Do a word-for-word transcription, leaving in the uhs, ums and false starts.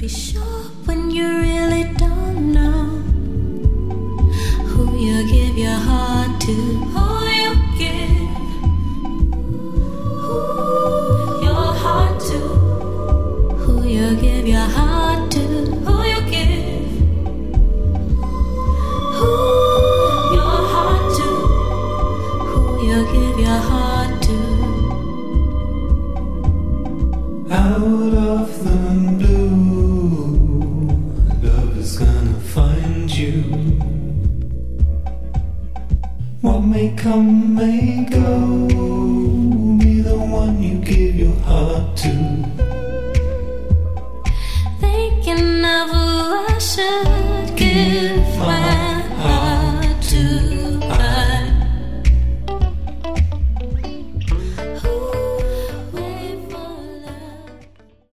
Be sure when you really don't know who you give your heart to, who you give who your heart to, who you give your heart to, who you give who your heart to, who you give your heart to. Out of the blue, love is gonna find you. What may come may go.